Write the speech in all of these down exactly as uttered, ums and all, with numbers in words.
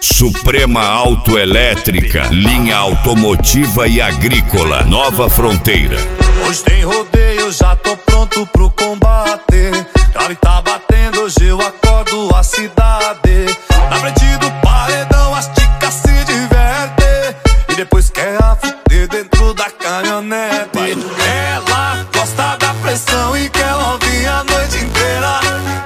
Suprema Autoelétrica, linha automotiva e agrícola, Nova Fronteira. Hoje tem rodeio, já tô pronto pro combate. Grave tá batendo, hoje eu acordo a cidade. Na frente do paredão as ticas se divertem e depois quer a fuder dentro da caminhonete. Ela gosta da pressão e quer ouvir a noite inteira.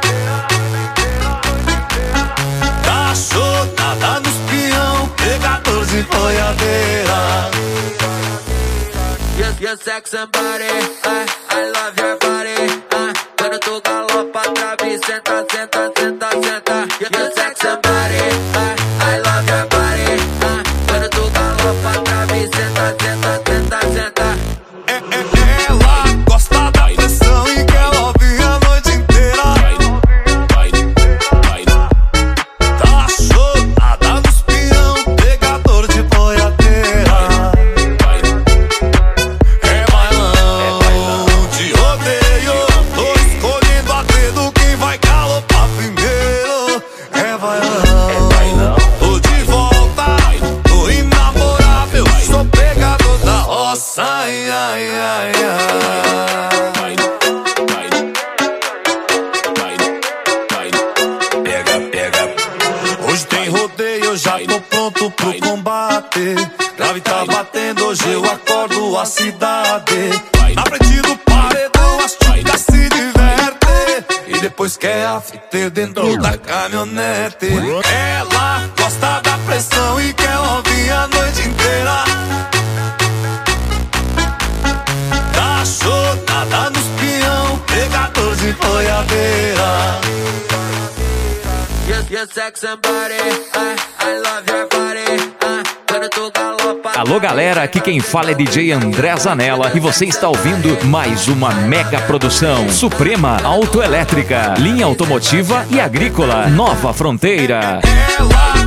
Cachorrada nos peão, pegador de boiadeira. Yes, yes, sex and body, I, I love your body, uh, quando tu galopa, trave, senta, senta, senta, senta. Yes, yes, sex and body, I, I love your body, uh, quando tu galopa, trave, senta, senta, senta, senta. É, é, ela gosta da pressão e quer ouvir a noite inteira. Cachorrada nos peão, pegador de boiadeira. Ai, ai, ai, ai. Pega, pega. Hoje tem rodeio, eu já tô pronto pro combate. Grave tá batendo, hoje eu acordo a cidade. Na frente do paredão as ticas se divertem e depois quer a fita dentro da caminhonete. Ela gosta da pressão e quer ouvir a noite inteira. Cachorrada nos peão, pegador de boiadeira. Yes, yes, sex and body, I, I love your body, uh, quando tu galopa. Alô galera, aqui quem fala é D J André Zanella e você está ouvindo mais uma mega produção Suprema Autoelétrica, linha automotiva e agrícola, Nova Fronteira. Ela